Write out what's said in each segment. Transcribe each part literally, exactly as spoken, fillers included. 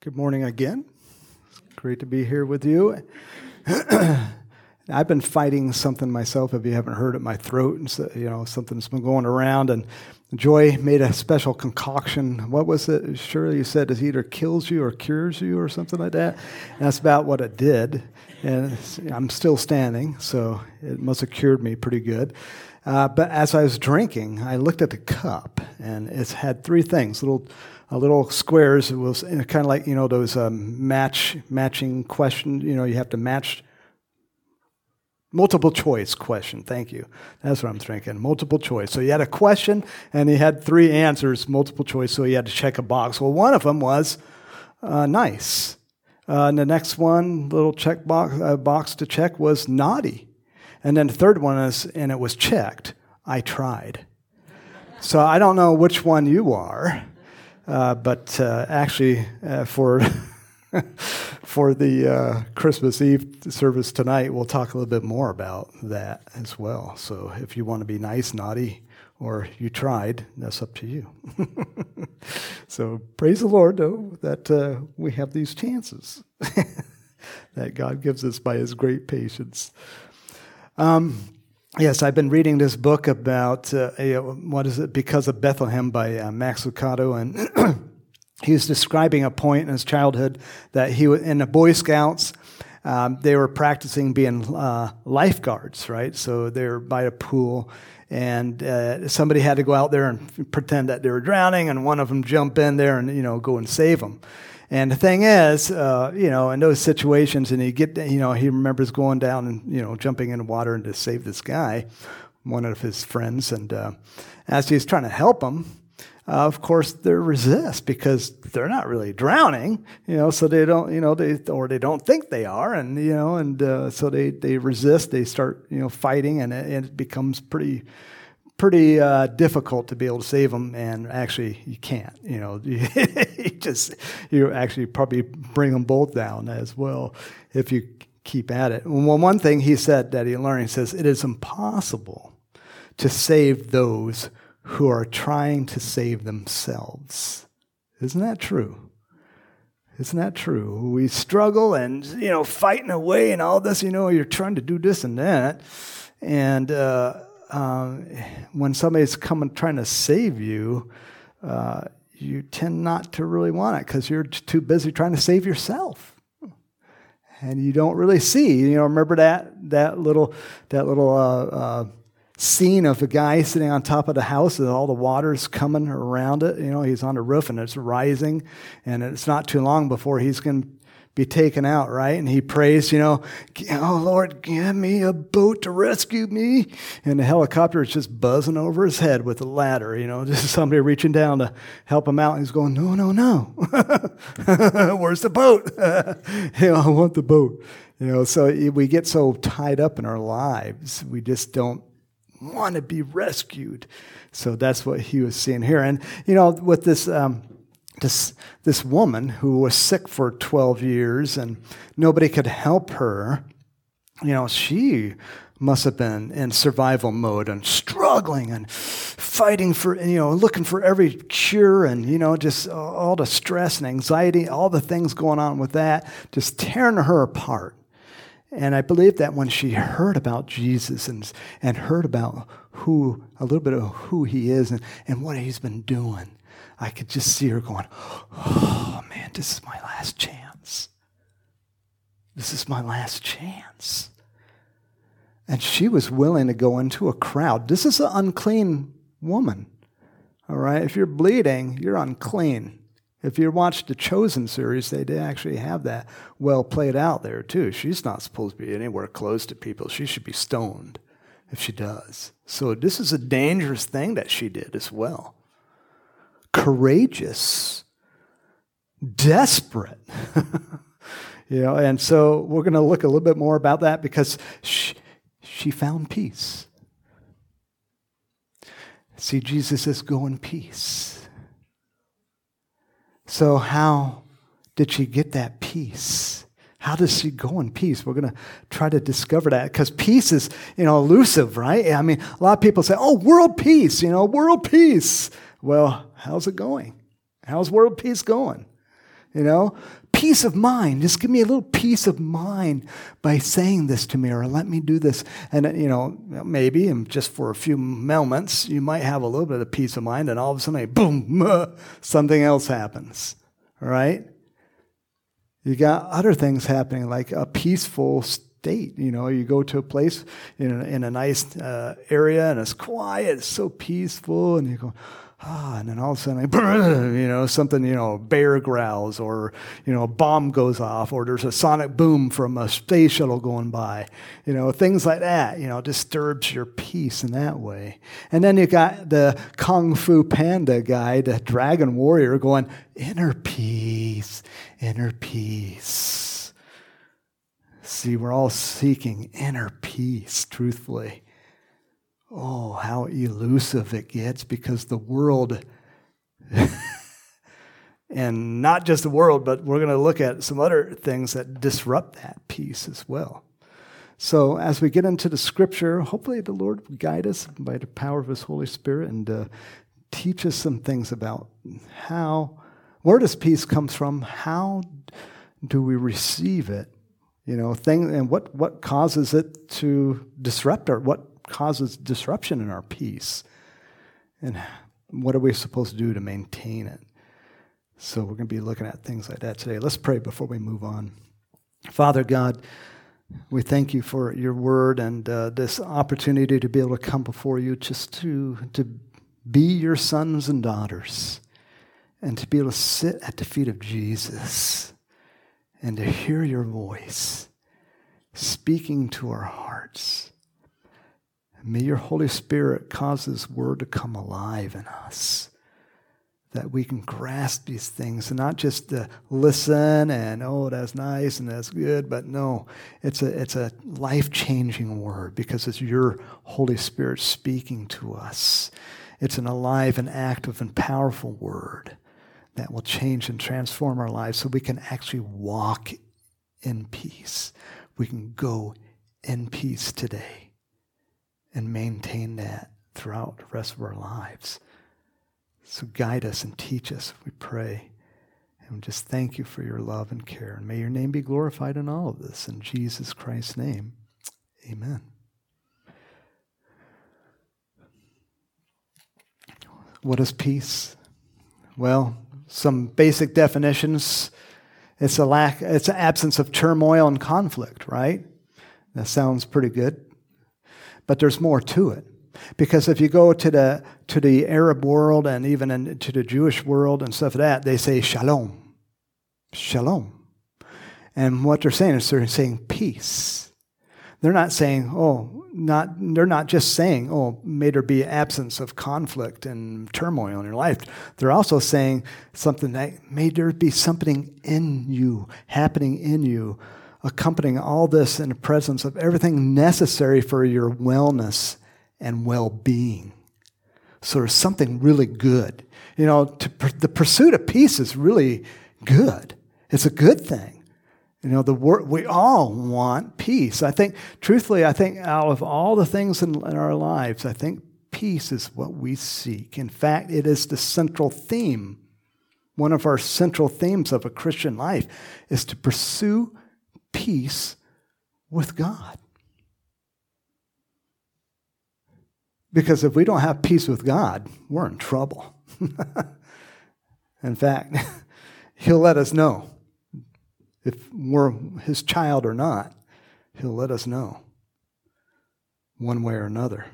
Good morning again. It's great to be here with you. I've been fighting something myself, if you haven't heard it, my throat, and so, you know, something's been going around, and Joy made a special concoction. What was it? Shirley, you said it either kills you or cures you or something like that. And that's about what it did. And I'm still standing, so it must have cured me pretty good. Uh, but as I was drinking, I looked at the cup, and it's had three things, little uh, little squares. It was kind of like, you know, those um, match matching questions. You know, you have to match. Multiple choice question, thank you. That's what I'm thinking, multiple choice. So you had a question, and you had three answers, multiple choice, so you had to check a box. Well, one of them was uh, nice. Uh, and the next one, little check box, uh, box to check, was naughty. And then the third one is, and it was checked, I tried. So I don't know which one you are, uh, but uh, actually uh, for... For the uh, Christmas Eve service tonight, we'll talk a little bit more about that as well. So if you want to be nice, naughty, or you tried, that's up to you. So praise the Lord, though, that uh, we have these chances that God gives us by His great patience. Um, yes, I've been reading this book about, uh, a, what is it, Because of Bethlehem by uh, Max Lucado, and he was describing a point in his childhood that he was in the Boy Scouts. Um, they were practicing being uh, lifeguards, right? So they were by a pool, and uh, somebody had to go out there and pretend that they were drowning, and one of them jump in there and, you know, go and save them. And the thing is, uh, you know, in those situations, and he get, you know, he remembers going down and, you know, jumping in the water and to save this guy, one of his friends, and uh, as he's trying to help him. Uh, of course, they resist because they're not really drowning, you know. So they don't, you know, they or they don't think they are, and you know, and uh, so they, they resist. They start, you know, fighting, and it, and it becomes pretty, pretty uh, difficult to be able to save them. And actually, you can't, you know, you just you actually probably bring them both down as well if you keep at it. Well, one thing he said that he learned, he says, it is impossible to save those who are trying to save themselves. Isn't that true? Isn't that true? We struggle and, you know, fighting away and all this, you know, you're trying to do this and that. And uh, uh, when somebody's coming trying to save you, uh, you tend not to really want it because you're too busy trying to save yourself. And you don't really see, you know, remember that that little, that little, uh, uh, scene of a guy sitting on top of the house and all the water's coming around it. You know, he's on the roof and it's rising, and it's not too long before he's going to be taken out, right? And he prays, you know, oh, Lord, give me a boat to rescue me. And the helicopter is just buzzing over his head with a ladder, you know, just somebody reaching down to help him out. And he's going, no, no, no. Where's the boat? You know, I want the boat. You know, so we get so tied up in our lives, we just don't want to be rescued. So that's what he was seeing here. And, you know, with this um, this this woman who was sick for twelve years and nobody could help her, you know, she must have been in survival mode and struggling and fighting for, you know, looking for every cure and, you know, just all the stress and anxiety, all the things going on with that, just tearing her apart. And I believe that when she heard about Jesus and and heard about who, a little bit of who he is and, and what he's been doing, I could just see her going, oh man, this is my last chance. This is my last chance. And she was willing to go into a crowd. This is an unclean woman, all right? If you're bleeding, you're unclean. If you watch the Chosen series, they did actually have that well played out there too. She's not supposed to be anywhere close to people. She should be stoned if she does. So this is a dangerous thing that she did as well. Courageous, desperate. You know, and so we're going to look a little bit more about that because she, she found peace. See, Jesus says, go in peace. So how did she get that peace? How does she go in peace? We're going to try to discover that because peace is, you know, elusive, right? I mean, a lot of people say, oh, world peace, you know, world peace. Well, how's it going? How's world peace going? You know, peace of mind. Just give me a little peace of mind by saying this to me, or let me do this. And, you know, maybe, and just for a few moments, you might have a little bit of peace of mind, and all of a sudden, boom, something else happens. All right? You got other things happening, like a peaceful state. You know, you go to a place in a, in a nice uh, area, and it's quiet, it's so peaceful, and you go, ah, and then all of a sudden, like, you know, something, you know, bear growls, or, you know, a bomb goes off, or there's a sonic boom from a space shuttle going by. You know, things like that, you know, disturbs your peace in that way. And then you got the Kung Fu Panda guy, the dragon warrior, going, inner peace, inner peace. See, we're all seeking inner peace, truthfully. Oh, how elusive it gets, because the world, and not just the world, but we're going to look at some other things that disrupt that peace as well. So as we get into the scripture, hopefully the Lord will guide us by the power of his Holy Spirit and uh, teach us some things about how, where does peace come from? How do we receive it? You know, thing, and what, what causes it to disrupt our, what causes disruption in our peace, and what are we supposed to do to maintain it? So we're going to be looking at things like that today. Let's pray before we move on. Father God, we thank you for your word and uh, this opportunity to be able to come before you, just to, to be your sons and daughters, and to be able to sit at the feet of Jesus and to hear your voice speaking to our hearts. May your Holy Spirit cause this word to come alive in us, that we can grasp these things and not just to listen and, oh, that's nice and that's good, but no, it's a, it's a life-changing word, because it's your Holy Spirit speaking to us. It's an alive and active and powerful word that will change and transform our lives, so we can actually walk in peace. We can go in peace today and maintain that throughout the rest of our lives. So guide us and teach us, we pray. And we just thank you for your love and care. And may your name be glorified in all of this. In Jesus Christ's name, amen. What is peace? Well, some basic definitions. It's a lack, it's an absence of turmoil and conflict, right? That sounds pretty good. But there's more to it. Because if you go to the to the Arab world and even in, to the Jewish world and stuff like that, they say shalom. Shalom. And what they're saying is they're saying peace. They're not saying, oh, not they're not just saying, oh, may there be absence of conflict and turmoil in your life. They're also saying something that may there be something in you, happening in you, accompanying all this in the presence of everything necessary for your wellness and well-being. So there's something really good. You know, to, the pursuit of peace is really good. It's a good thing. You know, the word, we all want peace. I think, truthfully, I think out of all the things in, in our lives, I think peace is what we seek. In fact, it is the central theme. One of our central themes of a Christian life is to pursue peace with God. Because if we don't have peace with God, we're in trouble. In fact, he'll let us know if we're his child or not. He'll let us know one way or another.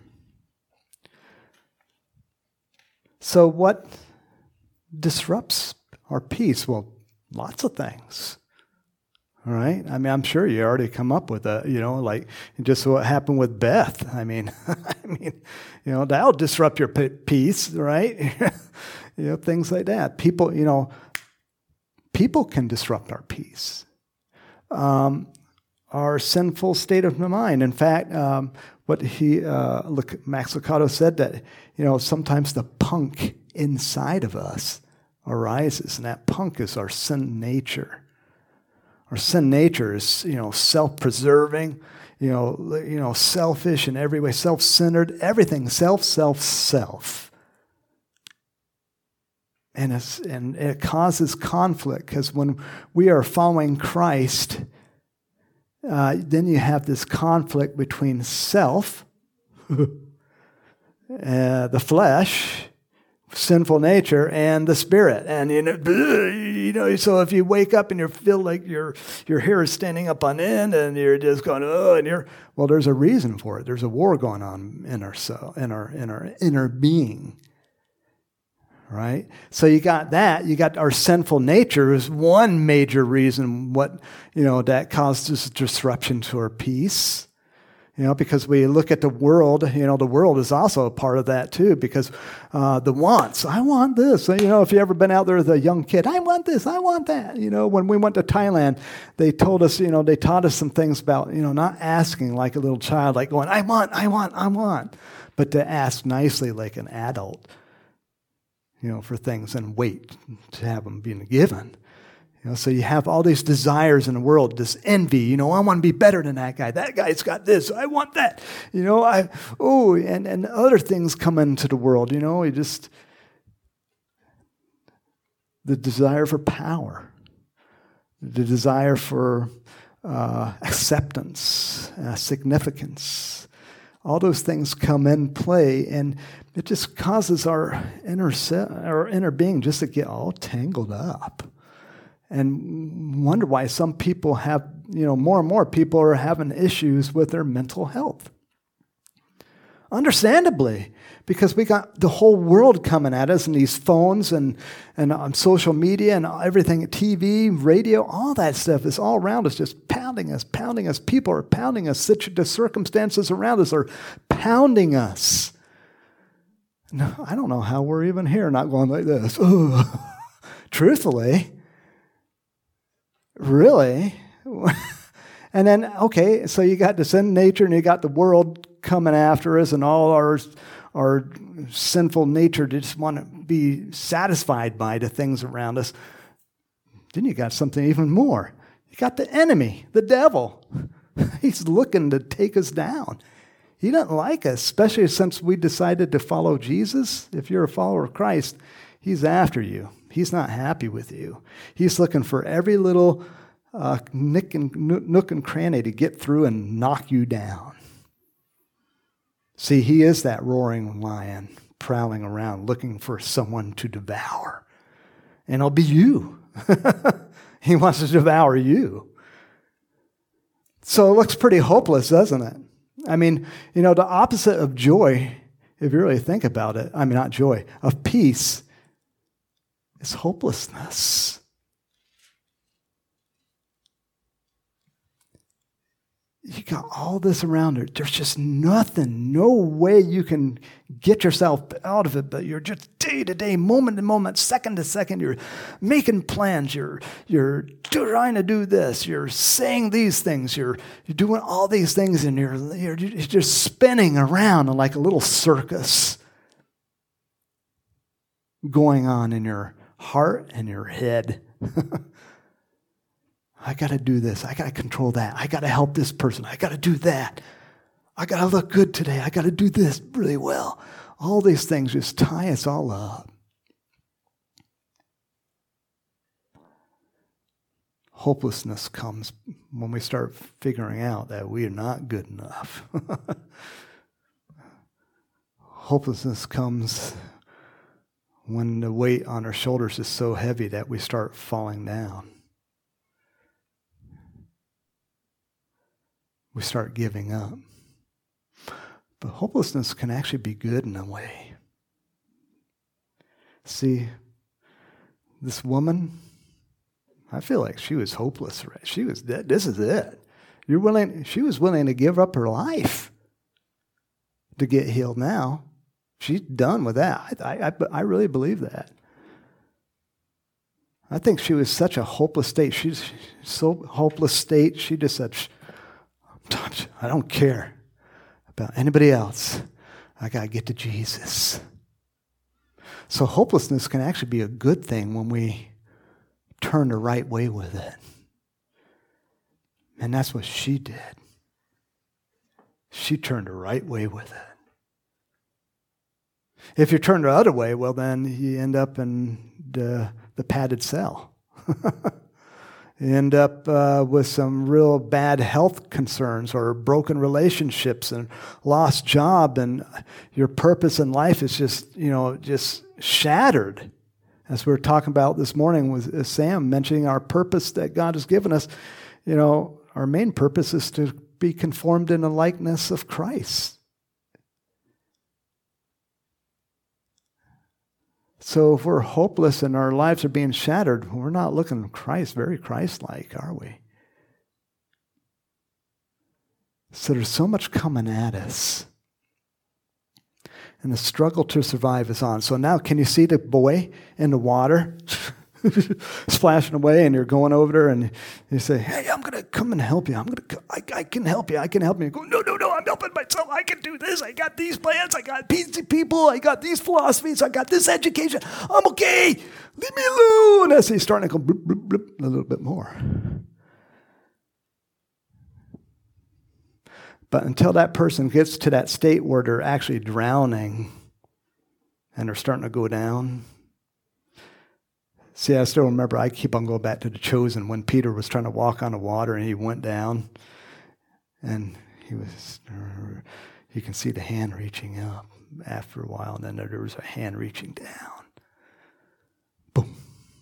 So what disrupts our peace? Well, lots of things. All right? I mean, I'm sure you already come up with a, you know, like just what happened with Beth. I mean, I mean, you know, that'll disrupt your peace, right? You know, things like that. People, you know, people can disrupt our peace. Um, our sinful state of mind. In fact, um, what he, uh, look, Max Lucado said that, you know, sometimes the punk inside of us arises, and that punk is our sin nature. Our sin nature is, you know, self-preserving, you know, you know, selfish in every way, self-centered, everything, self, self, self. And, it's, and it causes conflict because when we are following Christ, uh, then you have this conflict between self, uh, the flesh, sinful nature, and the spirit. And you know, you know, so if you wake up and you feel like your your hair is standing up on end, and you're just going, oh, and you're well, there's a reason for it. There's a war going on in our soul, in our in our inner being. Right? So you got that. You got our sinful nature is one major reason what, you know, that causes disruption to our peace. You know, because we look at the world, you know, the world is also a part of that too, because uh, the wants, I want this. You know, if you ever been out there as a young kid, I want this, I want that. You know, when we went to Thailand, they told us, you know, they taught us some things about, you know, not asking like a little child, like going, I want, I want, I want, but to ask nicely like an adult. You know, for things and wait to have them being given. You know, so you have all these desires in the world, this envy. You know, I want to be better than that guy. That guy's got this. I want that. You know, I oh, and and other things come into the world. You know, you just the desire for power, the desire for uh, acceptance, uh, significance. All those things come in play, and it just causes our inner se- our inner being just to get all tangled up, and wonder why some people have, you know, more and more people are having issues with their mental health. Understandably, because we got the whole world coming at us, and these phones and and on social media and everything, T V, radio, all that stuff is all around us, just pounding us, pounding us. People are pounding us. The circumstances around us are pounding us. No, I don't know how we're even here, not going like this. Truthfully, really. And then, okay, so you got the sin nature and you got the world coming after us and all our our sinful nature to just want to be satisfied by the things around us. Then you got something even more. You got the enemy, the devil. He's looking to take us down. He doesn't like us, especially since we decided to follow Jesus. If you're a follower of Christ, he's after you. He's not happy with you. He's looking for every little uh, nick and, nook and cranny to get through and knock you down. See, he is that roaring lion prowling around looking for someone to devour. And it'll be you. He wants to devour you. So it looks pretty hopeless, doesn't it? I mean, you know, the opposite of joy, if you really think about it, I mean, not joy, of peace, is hopelessness. You got all this around her. There's just nothing, no way you can get yourself out of it, but you're just day to day, moment to moment, second to second, you're making plans, you're you're trying to do this, you're saying these things, you're you're doing all these things, and you're you're just spinning around like a little circus going on in your heart and your head. I got to do this. I got to control that. I got to help this person. I got to do that. I got to look good today. I got to do this really well. All these things just tie us all up. Hopelessness comes when we start figuring out that we are not good enough. Hopelessness comes when the weight on our shoulders is so heavy that we start falling down. We start giving up. But hopelessness can actually be good in a way. See, this woman, I feel like she was hopeless. Right? She was dead. This is it. You're willing. She was willing to give up her life to get healed now. She's done with that. I, I, I really believe that. I think she was such a hopeless state. She's so hopeless state, she just said, I don't care about anybody else. I got to get to Jesus. So hopelessness can actually be a good thing when we turn the right way with it. And that's what she did. She turned the right way with it. If you turn the other way, well, then you end up in the, the padded cell. You end up uh, with some real bad health concerns or broken relationships and lost job, and your purpose in life is just, you know, just shattered. As we were talking about this morning with Sam mentioning our purpose that God has given us, you know, our main purpose is to be conformed in the likeness of Christ. So if we're hopeless and our lives are being shattered, we're not looking Christ, very Christ-like, are we? So there's so much coming at us. And the struggle to survive is on. So now can you see the boy in the water splashing away, and you're going over there and you say, hey, I'm going to come and help you. I'm going to, I, I can help you. I can help you. You go, no, no, no, I'm helping myself. I can do this. I got these plans. I got these people. I got these philosophies. I got this education. I'm okay. Leave me alone. As he's starting to go bloop, bloop, bloop, a little bit more. But until that person gets to that state where they're actually drowning and they're starting to go down. See, I still remember, I keep on going back to The Chosen when Peter was trying to walk on the water and he went down. And he was, you can see the hand reaching up after a while, and then there was a hand reaching down. Boom.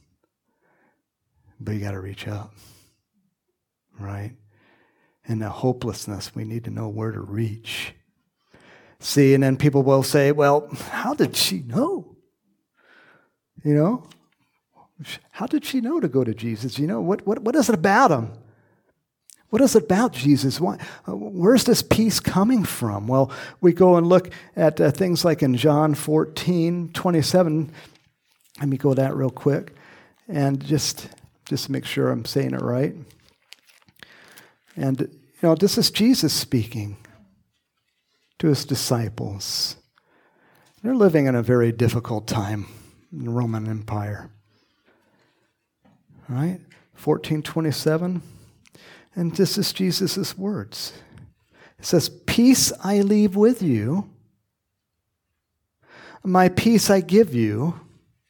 But you got to reach up, right? In the hopelessness, we need to know where to reach. See, and then people will say, well, how did she know? You know? How did she know to go to Jesus? You know, what, what, what is it about him? What is it about Jesus? Why, where's this peace coming from? Well, we go and look at uh, things like in John fourteen twenty-seven. Let me go that real quick. And just, just to make sure I'm saying it right. And, you know, this is Jesus speaking to his disciples. They're living in a very difficult time in the Roman Empire. Right? fourteen twenty-seven. And this is Jesus' words. It says, peace I leave with you. My peace I give you.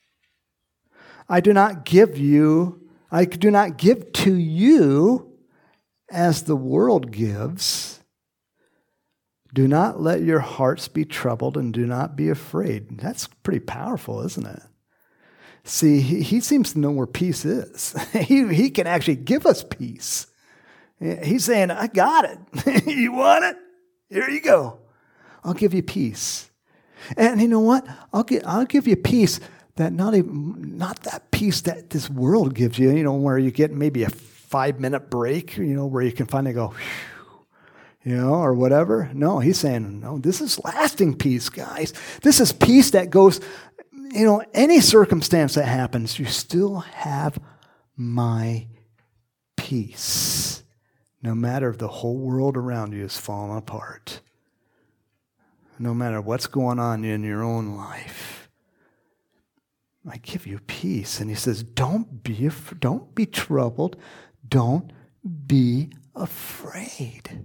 I do not give you, I do not give to you as the world gives. Do not let your hearts be troubled and do not be afraid. That's pretty powerful, isn't it? See, he, he seems to know where peace is. he, he can actually give us peace. He's saying, I got it. You want it? Here you go. I'll give you peace. And you know what? I'll get, I'll give you peace that not even, not that peace that this world gives you, you know, where you get maybe a five-minute break, you know, where you can finally go, whew, you know, or whatever. No, he's saying, no, this is lasting peace, guys. This is peace that goes, you know, any circumstance that happens, you still have my peace. No matter if the whole world around you is falling apart. No matter what's going on in your own life. I give you peace. And he says, don't be, don't be troubled. Don't be afraid.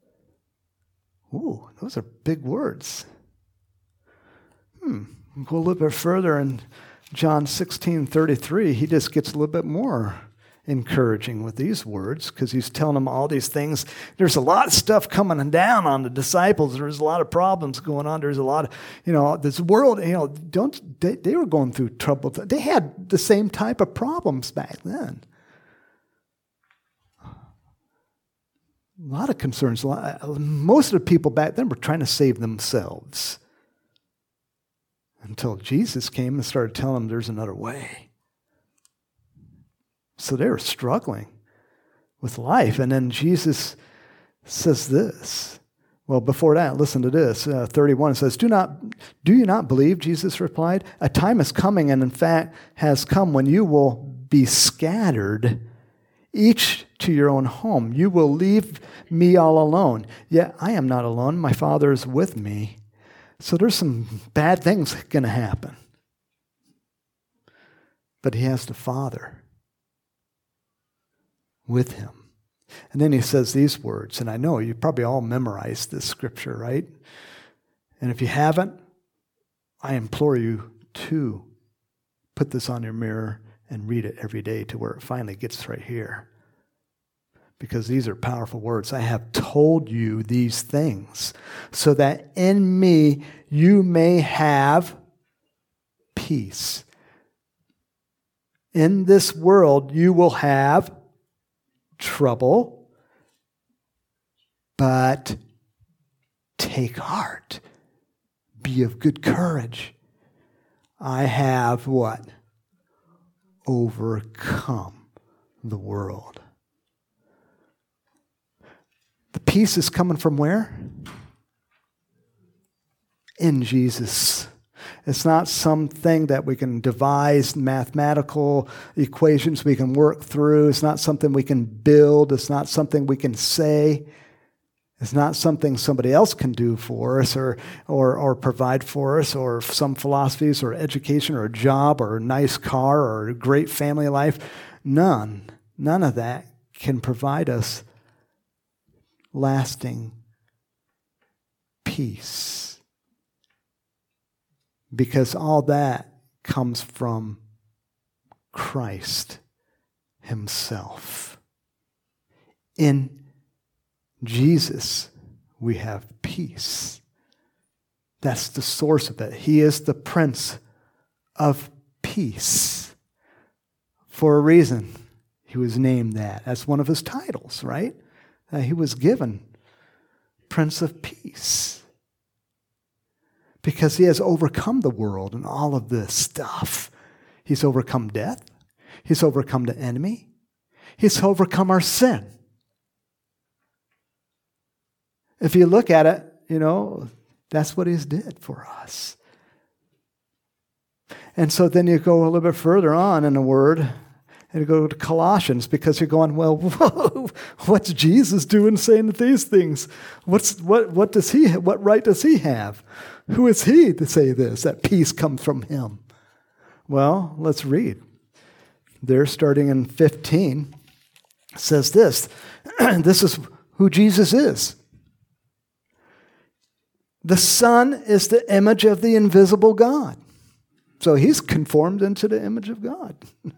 Ooh, those are big words. Hmm. We'll go a little bit further in John sixteen thirty-three. He just gets a little bit more encouraging with these words because he's telling them all these things. There's a lot of stuff coming down on the disciples. There's a lot of problems going on. There's a lot of, you know, this world, you know, don't, they, they were going through trouble. They had the same type of problems back then. A lot of concerns. A lot, most of the people back then were trying to save themselves until Jesus came and started telling them there's another way. So they were struggling with life. And then Jesus says this. Well, before that, listen to this. Uh, thirty-one says, Do not, do you not believe, Jesus replied, a time is coming and in fact has come when you will be scattered, each to your own home. You will leave me all alone. Yet I am not alone. My Father is with me. So there's some bad things going to happen. But he has the Father with him. And then he says these words, and I know you probably all memorized this scripture, right? And if you haven't, I implore you to put this on your mirror and read it every day to where it finally gets right here. Because these are powerful words. I have told you these things so that in me you may have peace. In this world you will have trouble, but take heart. Be of good courage. I have what? Overcome the world. The peace is coming from where? In Jesus. It's not something that we can devise mathematical equations we can work through. It's not something we can build. It's not something we can say. It's not something somebody else can do for us or, or, or provide for us, or some philosophies or education or a job or a nice car or a great family life. None. None of that can provide us lasting peace. Because all that comes from Christ himself. In Jesus, we have peace. That's the source of it. He is the Prince of Peace. For a reason, he was named that. That's one of his titles, right? Uh, he was given Prince of Peace. Because he has overcome the world and all of this stuff. He's overcome death. He's overcome the enemy. He's overcome our sin. If you look at it, you know, that's what he's did for us. And so then you go a little bit further on in the Word, and you go to Colossians, because you're going, well, whoa, what's Jesus doing saying these things? What's what what does he what right does he have? Who is he to say this, that peace comes from him? Well, let's read. There, starting in fifteen, says this. This is who Jesus is. The Son is the image of the invisible God. So he's conformed into the image of God.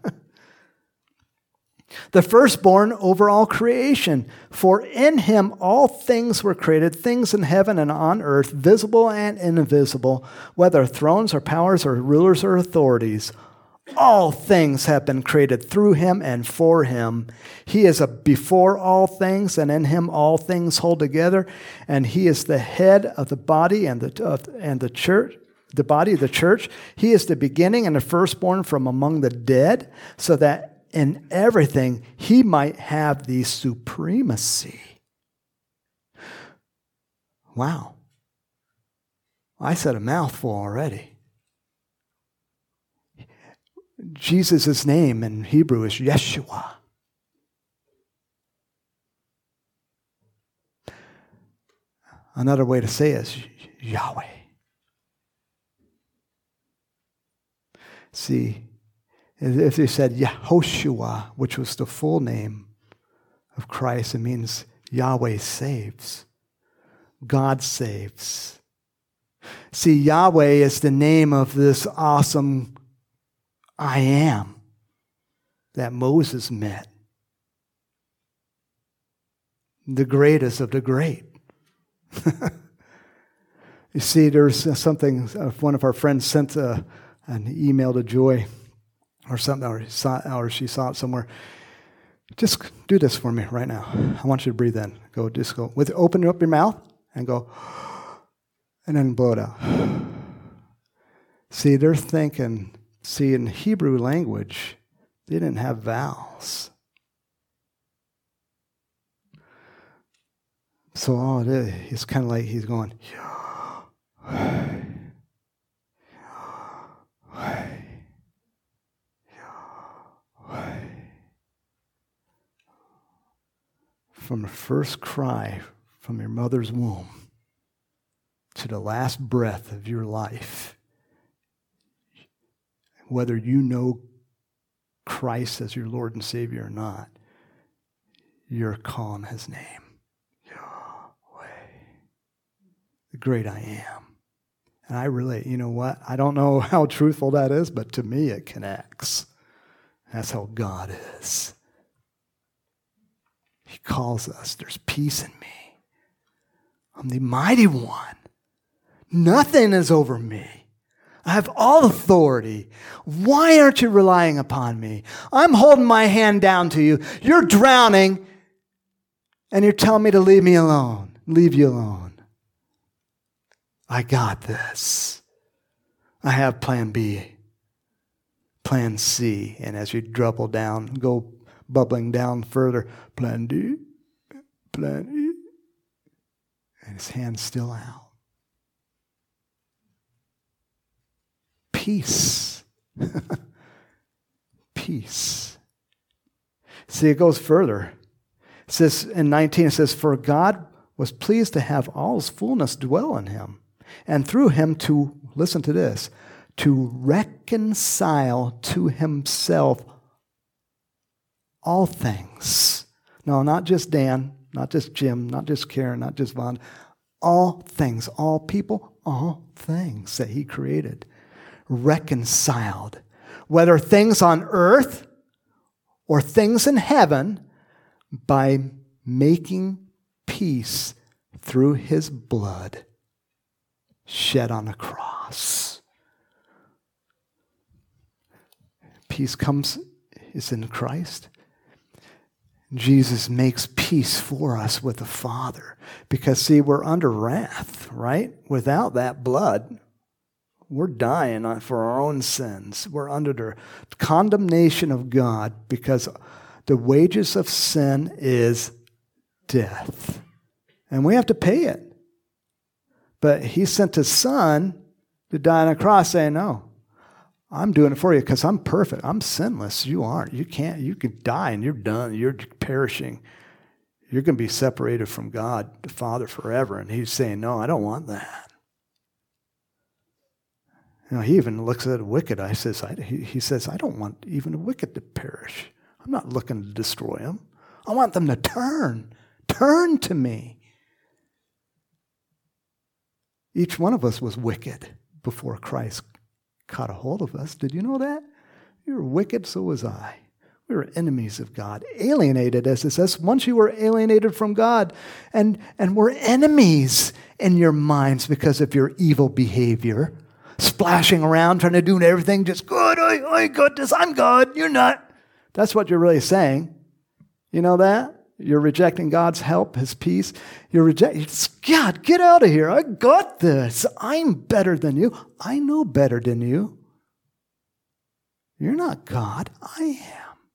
The firstborn over all creation. For in him all things were created, things in heaven and on earth, visible and invisible, whether thrones or powers or rulers or authorities. All things have been created through him and for him. He is a before all things, and in him all things hold together. And he is the head of the body and the of, and the church, the body of the church. He is the beginning and the firstborn from among the dead, so that in everything he might have the supremacy. Wow. I said a mouthful already. Jesus' name in Hebrew is Yeshua. Another way to say it is Yahweh. See, if they said Yehoshua, which was the full name of Christ, it means Yahweh saves. God saves. See, Yahweh is the name of this awesome I am that Moses met. The greatest of the great. You see, there's something, one of our friends sent a, an email to Joy or something, or, saw, or she saw it somewhere. Just do this for me right now. I want you to breathe in. Go, just go. With, open up your mouth and go, and then blow it out. See, they're thinking, see, in Hebrew language, they didn't have vowels. So all it is, it's kind of like he's going, from the first cry from your mother's womb to the last breath of your life, whether you know Christ as your Lord and Savior or not, you're calling his name. Yahweh. The great I am. And I really, you know what? I don't know how truthful that is, but to me it connects. That's how God is. He calls us, there's peace in me. I'm the mighty one. Nothing is over me. I have all authority. Why aren't you relying upon me? I'm holding my hand down to you. You're drowning, and you're telling me to leave me alone. Leave you alone. I got this. I have plan B, plan C, and as you dribble down, go bubbling down further, plan D, plan E, and his hand's still out. Peace. Peace. See, it goes further. It says in nineteen, it says, for God was pleased to have all his fullness dwell in him, and through him to, listen to this, to reconcile to himself all things. No, not just Dan, not just Jim, not just Karen, not just Vaughn. All things, all people, all things that he created. Reconciled. Whether things on earth or things in heaven, by making peace through his blood shed on the cross. Peace comes, is in Christ. Jesus makes peace for us with the Father. Because, see, we're under wrath, right? Without that blood, we're dying for our own sins. We're under the condemnation of God because the wages of sin is death. And we have to pay it. But he sent his son to die on a cross saying, no, I'm doing it for you because I'm perfect. I'm sinless. You aren't. You can't. You could die and you're done. You're perishing. You're going to be separated from God, the Father, forever. And he's saying, no, I don't want that. You know, he even looks at the wicked. I says, I, he, he says, I don't want even the wicked to perish. I'm not looking to destroy them. I want them to turn. Turn to me. Each one of us was wicked before Christ caught a hold of us. Did you know that? You were wicked, so was I. We were enemies of God, alienated, as it says. Once you were alienated from God, and, and we're enemies in your minds because of your evil behavior, splashing around, trying to do everything just good. I, I got this. I'm God. You're not. That's what you're really saying. You know that? You're rejecting God's help, his peace. You're rejecting, God, get out of here. I got this. I'm better than you. I know better than you. You're not God. I am.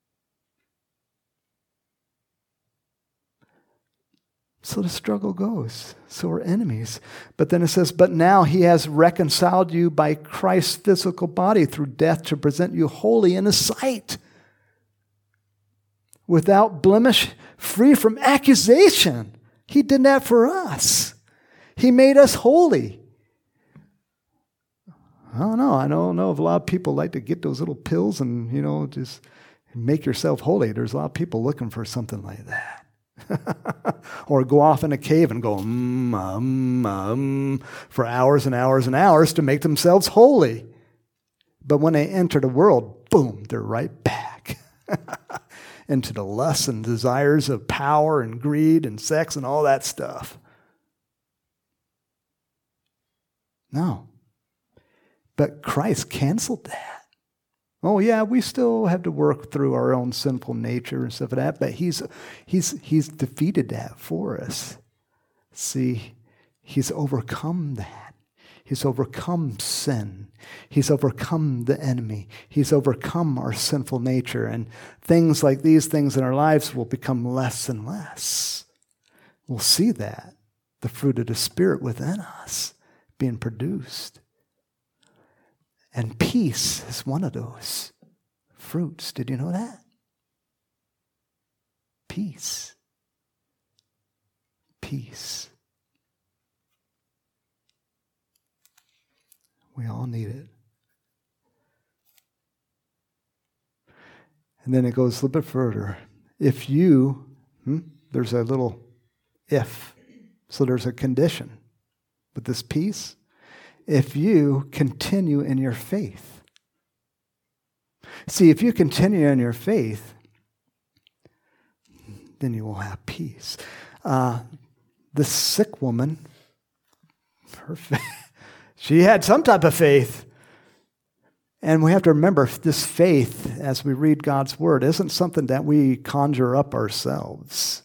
So the struggle goes. So we're enemies. But then it says, but now he has reconciled you by Christ's physical body through death to present you holy in his sight, without blemish, free from accusation. He did that for us. He made us holy. I don't know. I don't know if a lot of people like to get those little pills and, you know, just make yourself holy. There's a lot of people looking for something like that. Or go off in a cave and go, mm, um, um, for hours and hours and hours to make themselves holy. But when they enter the world, boom, they're right back into the lusts and desires of power and greed and sex and all that stuff. No. But Christ canceled that. Oh yeah, we still have to work through our own sinful nature and stuff like that, but he's he's he's defeated that for us. See, he's overcome that. He's overcome sin. He's overcome the enemy. He's overcome our sinful nature, and things like these things in our lives will become less and less. We'll see that, the fruit of the Spirit within us being produced. And peace is one of those fruits. Did you know that? Peace. Peace. We all need it. And then it goes a little bit further. If you, hmm, there's a little if. So there's a condition with this peace. if you continue in your faith. See, if you continue in your faith, then you will have peace. Uh, the sick woman, her faith, she had some type of faith. And we have to remember this faith, as we read God's word, isn't something that we conjure up ourselves.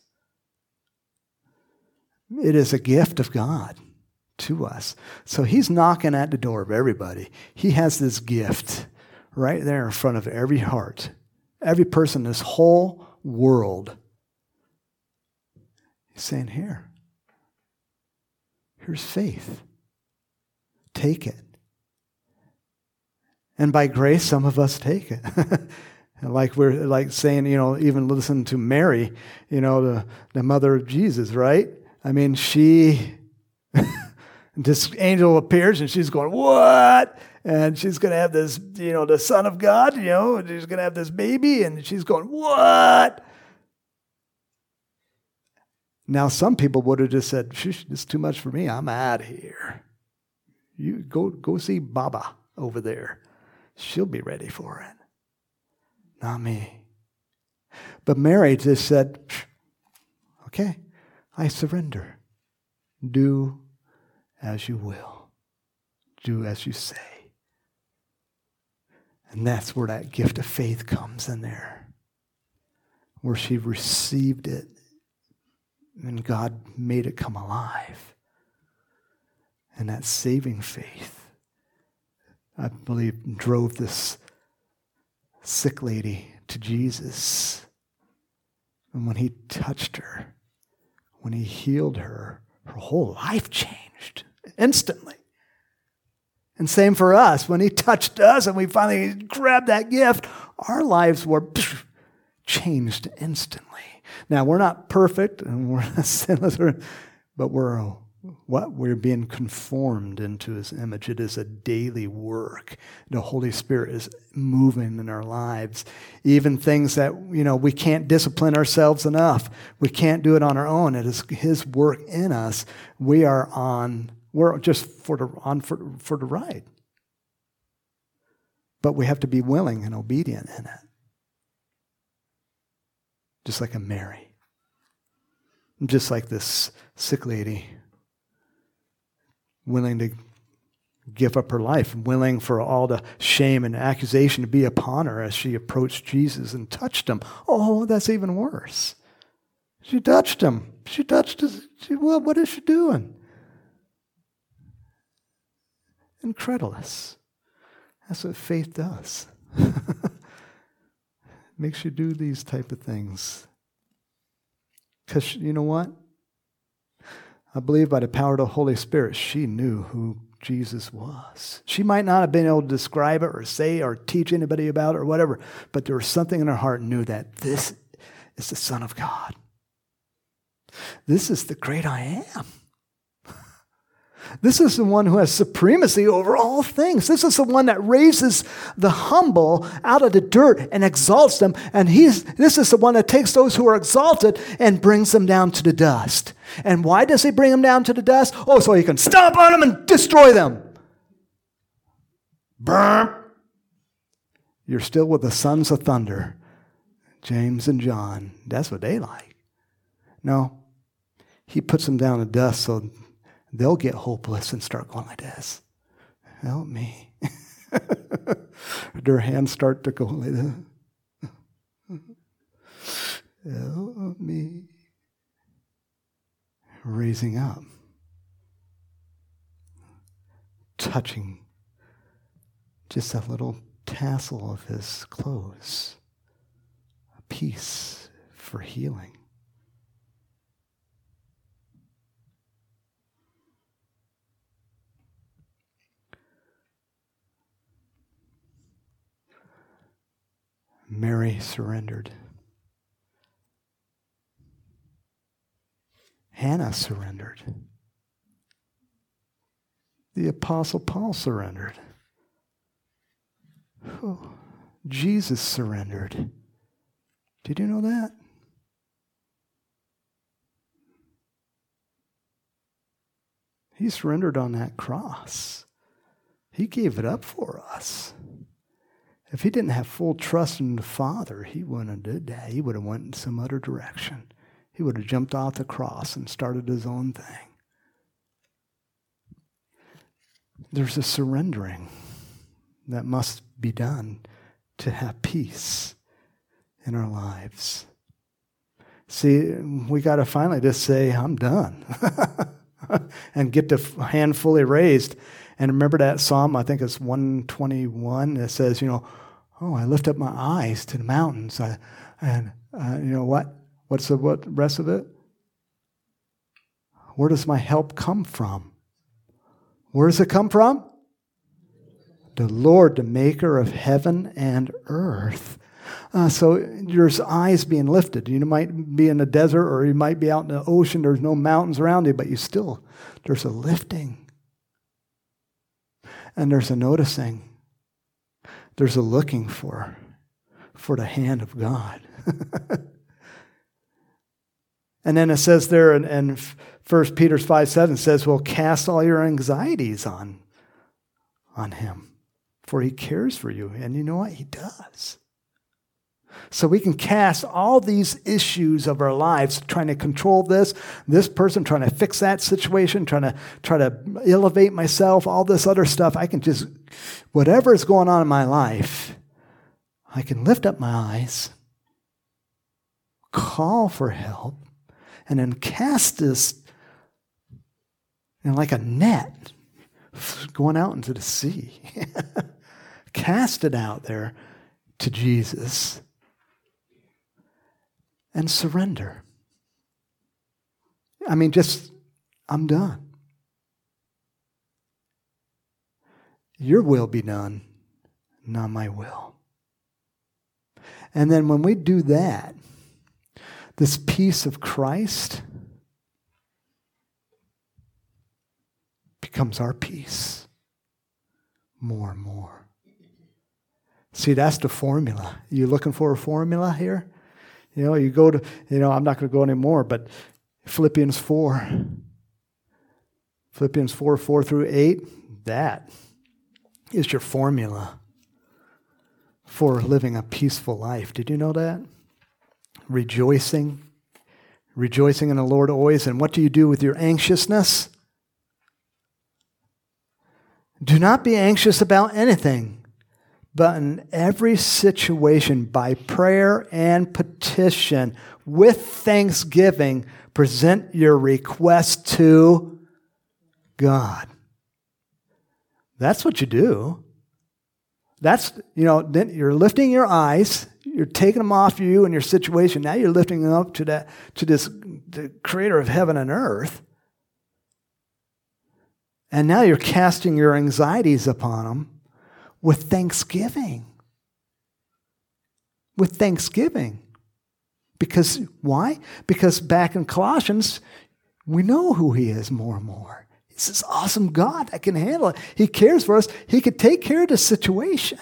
It is a gift of God to us. So he's knocking at the door of everybody. He has this gift right there in front of every heart, every person, this whole world. He's saying, here, here's faith. Take it. And by grace, some of us take it. Like we're like saying, you know, even listen to Mary, you know, the, the mother of Jesus, right? I mean, she, this angel appears and she's going, what? And she's going to have this, you know, the Son of God, you know, and she's going to have this baby, and she's going, what? Now, some people would have just said, shush, this is too much for me. I'm out of here. You go, go see Baba over there. She'll be ready for it. Not me. But Mary just said, okay, I surrender. Do as you will. Do as you say. And that's where that gift of faith comes in there. Where she received it and God made it come alive. And that saving faith, I believe, drove this sick lady to Jesus. And when he touched her, when he healed her, her whole life changed instantly. And same for us. When he touched us and we finally grabbed that gift, our lives were changed instantly. Now, we're not perfect and we're not sinless, but we're what we're being conformed into his image. It is a daily work. The Holy Spirit is moving in our lives. Even things that, you know, we can't discipline ourselves enough. We can't do it on our own. It is his work in us. We are on, we're just for the, on for, for the ride. But we have to be willing and obedient in it. Just like a Mary. Just like this sick lady. Willing to give up her life, willing for all the shame and accusation to be upon her as she approached Jesus and touched him. Oh, that's even worse. She touched him. She touched his, she, well, what is she doing? Incredulous. That's what faith does. Makes you do these type of things. Because you know what? I believe by the power of the Holy Spirit, she knew who Jesus was. She might not have been able to describe it or say or teach anybody about it or whatever, but there was something in her heart and knew that this is the Son of God. This is the great I am. This is the one who has supremacy over all things. This is the one that raises the humble out of the dirt and exalts them. And he's, this is the one that takes those who are exalted and brings them down to the dust. And why does he bring them down to the dust? Oh, so he can stomp on them and destroy them. Burn. You're still with the sons of thunder. James and John. That's what they like. No. He puts them down to dust so they'll get hopeless and start going like this. Help me. Their hands start to go like this. Help me. Raising up. Touching just a little tassel of his clothes. A piece for healing. Mary surrendered. Hannah surrendered. The Apostle Paul surrendered. Oh, Jesus surrendered. Did you know that? He surrendered on that cross. He gave it up for us. If he didn't have full trust in the Father, he wouldn't have did that. He would have went in some other direction. He would have jumped off the cross and started his own thing. There's a surrendering that must be done to have peace in our lives. See, we got to finally just say, I'm done. And get the hand fully raised. And remember that Psalm, I think it's one twenty-one, that says, you know, oh, I lift up my eyes to the mountains. I, and uh, you know what? What's the what rest of it? Where does my help come from? Where does it come from? The Lord, the maker of heaven and earth. Uh, so your eyes being lifted. You might be in the desert or you might be out in the ocean. There's no mountains around you, but you still, there's a lifting. And there's a noticing. There's a looking for, for the hand of God. And then it says there in, in First Peter five seven, says, well, cast all your anxieties on, on him, for he cares for you. And you know what? He does. So we can cast all these issues of our lives, trying to control this, this person, trying to fix that situation, trying to try to elevate myself, all this other stuff. I can just, whatever is going on in my life, I can lift up my eyes, call for help, and then cast this, you know, like a net going out into the sea. Cast it out there to Jesus. And surrender. I mean, just, I'm done. Your will be done, not my will. And then when we do that, this peace of Christ becomes our peace more and more. See, that's the formula. You looking for a formula here? You know, you go to, you know, I'm not going to go anymore, but Philippians four. Philippians four, four through eight, that is your formula for living a peaceful life. Did you know that? Rejoicing. Rejoicing in the Lord always. And what do you do with your anxiousness? Do not be anxious about anything, but in every situation, by prayer and petition, with thanksgiving, present your request to God. That's what you do. That's, you know, then you're lifting your eyes, you're taking them off you and your situation. Now you're lifting them up to that, to this, the creator of heaven and earth. And now you're casting your anxieties upon him. With thanksgiving. With thanksgiving. Because, why? Because back in Colossians, we know who he is more and more. He's this awesome God that can handle it. He cares for us. He could take care of the situation.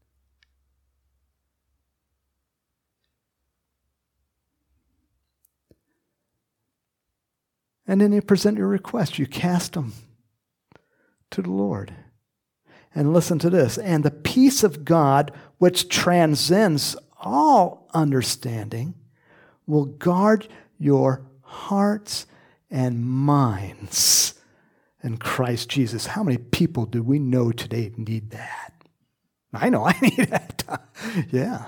And then you present your request. You cast them to the Lord. And listen to this. And the peace of God, which transcends all understanding, will guard your hearts and minds in Christ Jesus. How many people do we know today need that? I know I need that. Yeah.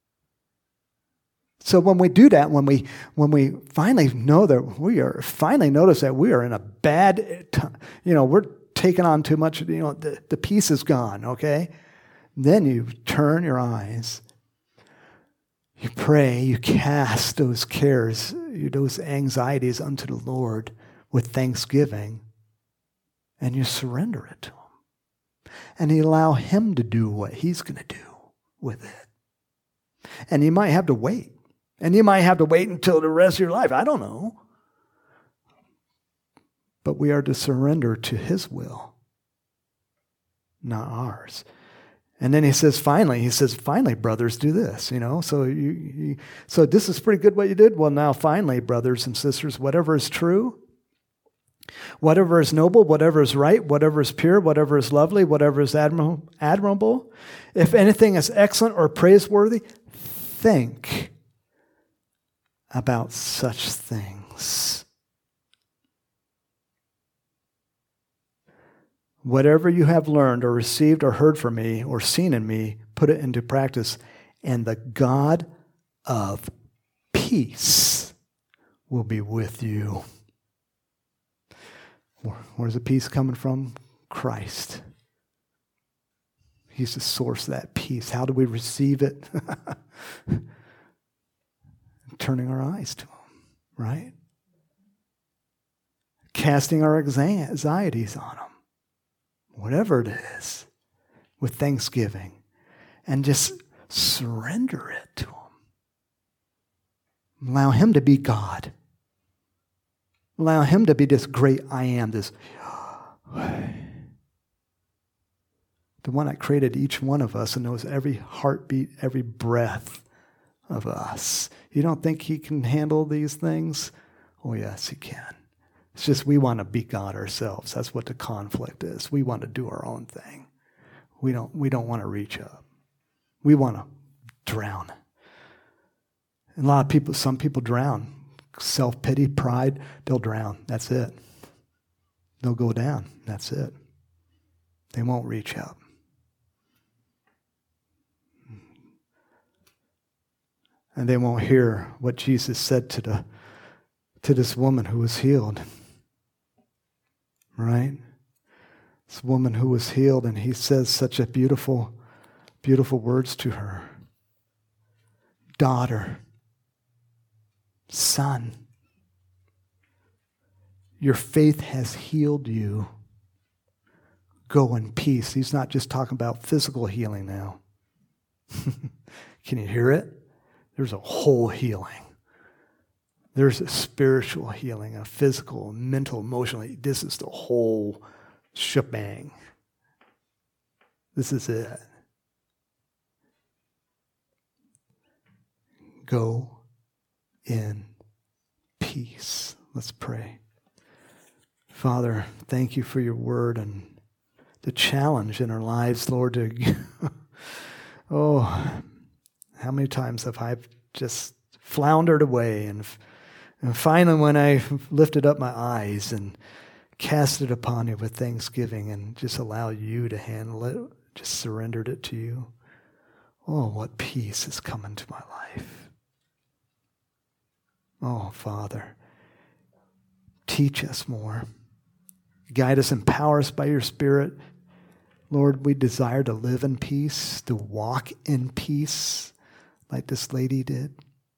So when we do that, when we when we finally know that we are, finally notice that we are in a bad, you know, we're taking on too much, you know, the, the peace is gone, okay? Then you turn your eyes, you pray, you cast those cares, those anxieties unto the Lord with thanksgiving, and you surrender it to him. And you allow him to do what he's going to do with it. And you might have to wait. And you might have to wait until the rest of your life. I don't know. But we are to surrender to his will, not ours. And then he says, finally, he says, finally, brothers, do this, you know. So you, you, so this is pretty good what you did. Well, now, finally, brothers and sisters, whatever is true, Whatever is noble, whatever is right, whatever is pure, whatever is lovely, whatever is admirable, admirable, if anything is excellent or praiseworthy, think about such things. Whatever you have learned or received or heard from me or seen in me, put it into practice, and the God of peace will be with you. Where's the peace coming from? Christ. He's the source of that peace. How do we receive it? Turning our eyes to him, right? Casting our anxieties on him. Whatever it is, with thanksgiving, and just surrender it to him. Allow him to be God. Allow him to be this great I am, this the one that created each one of us and knows every heartbeat, every breath of us. You don't think he can handle these things? Oh, yes, he can. It's just we want to be God ourselves. That's what the conflict is. We want to do our own thing. We don't, we don't want to reach up. We want to drown. And a lot of people, some people drown. Self-pity, pride, they'll drown. That's it. They'll go down. That's it. They won't reach up. And they won't hear what Jesus said to the to this woman who was healed. Right? This woman who was healed, and he says such a beautiful, beautiful words to her. Daughter, son, your faith has healed you. Go in peace. He's not just talking about physical healing now. Can you hear it? There's a whole healing. There's a spiritual healing, a physical, mental, emotional. This is the whole shebang. This is it. Go in peace. Let's pray. Father, thank you for your word and the challenge in our lives, Lord. To oh, how many times have I just floundered away, and, and finally when I lifted up my eyes and cast it upon you with thanksgiving and just allowed you to handle it, just surrendered it to you. Oh, what peace has come into my life. Oh, Father, teach us more. Guide us, empower us by your Spirit. Lord, we desire to live in peace, to walk in peace like this lady did.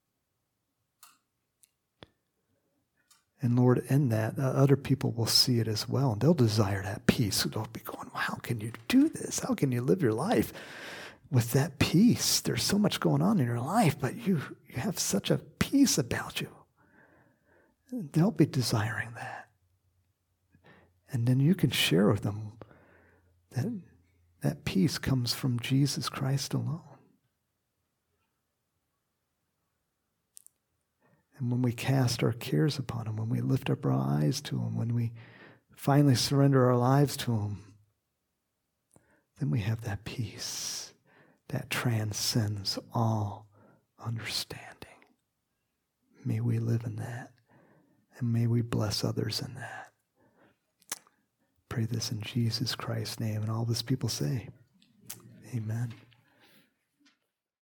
And Lord, in that, uh, other people will see it as well. And they'll desire that peace. They'll be going, well, how can you do this? How can you live your life with that peace? There's so much going on in your life, but you, you have such a peace about you. They'll be desiring that. And then you can share with them that that peace comes from Jesus Christ alone. And when we cast our cares upon him, when we lift up our eyes to him, when we finally surrender our lives to him, then we have that peace that transcends all understanding. May we live in that, and may we bless others in that. Pray this in Jesus Christ's name, and all this people say, amen.